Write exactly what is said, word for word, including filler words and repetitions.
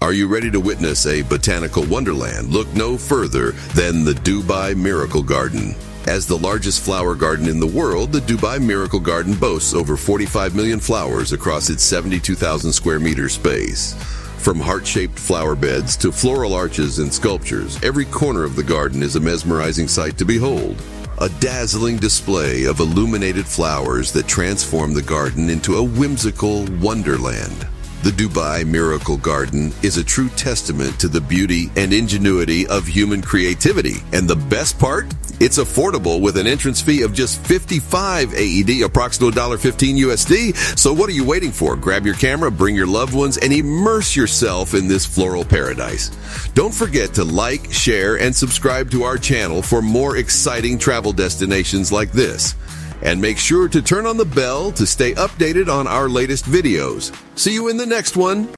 Are you ready to witness a botanical wonderland? Look no further than the Dubai Miracle Garden. As the largest flower garden in the world, the Dubai Miracle Garden boasts over forty-five million flowers across its seventy-two thousand square meter space. From heart-shaped flower beds to floral arches and sculptures, every corner of the garden is a mesmerizing sight to behold. A dazzling display of illuminated flowers that transform the garden into a whimsical wonderland. The Dubai Miracle Garden is a true testament to the beauty and ingenuity of human creativity. And the best part? It's affordable with an entrance fee of just fifty-five A E D, approximately one dollar fifteen U S D. So what are you waiting for? Grab your camera, bring your loved ones, and immerse yourself in this floral paradise. Don't forget to like, share, and subscribe to our channel for more exciting travel destinations like this. And make sure to turn on the bell to stay updated on our latest videos. See you in the next one.